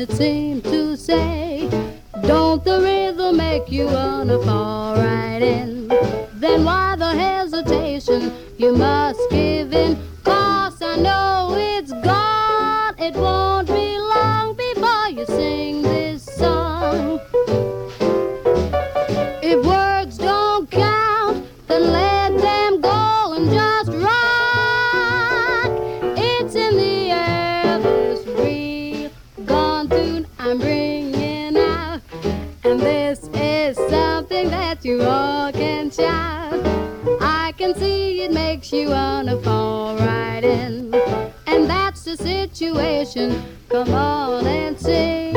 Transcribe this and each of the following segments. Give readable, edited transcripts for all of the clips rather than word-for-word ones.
it seemed to say, don't the rhythm make you wanna fall right in? Then why the hesitation? You must give in, 'cause I know it's gone. It won't be long before you sing this song. If words don't count, then let them go and just rock. It's in the air, this real gone tune I'm bringing out. And this is something that you all can shout. I can see it makes you wanna fall right in. And that's the situation, come on and sing.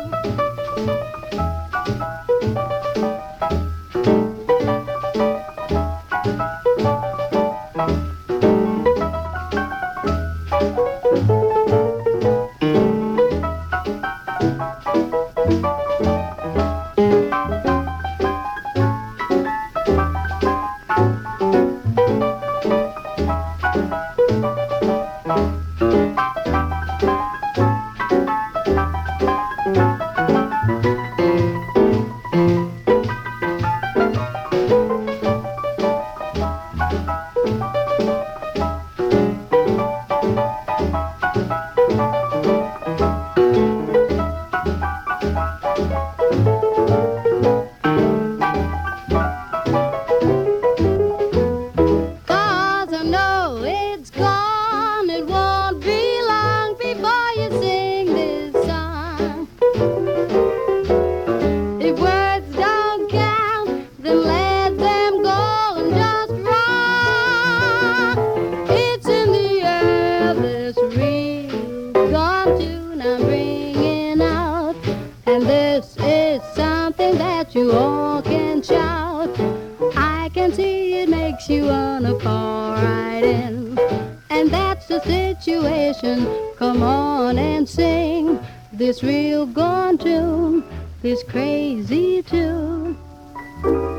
You all can shout. I can see it makes you wanna fall right in. And that's the situation, come on and sing this real gone tune, this crazy tune.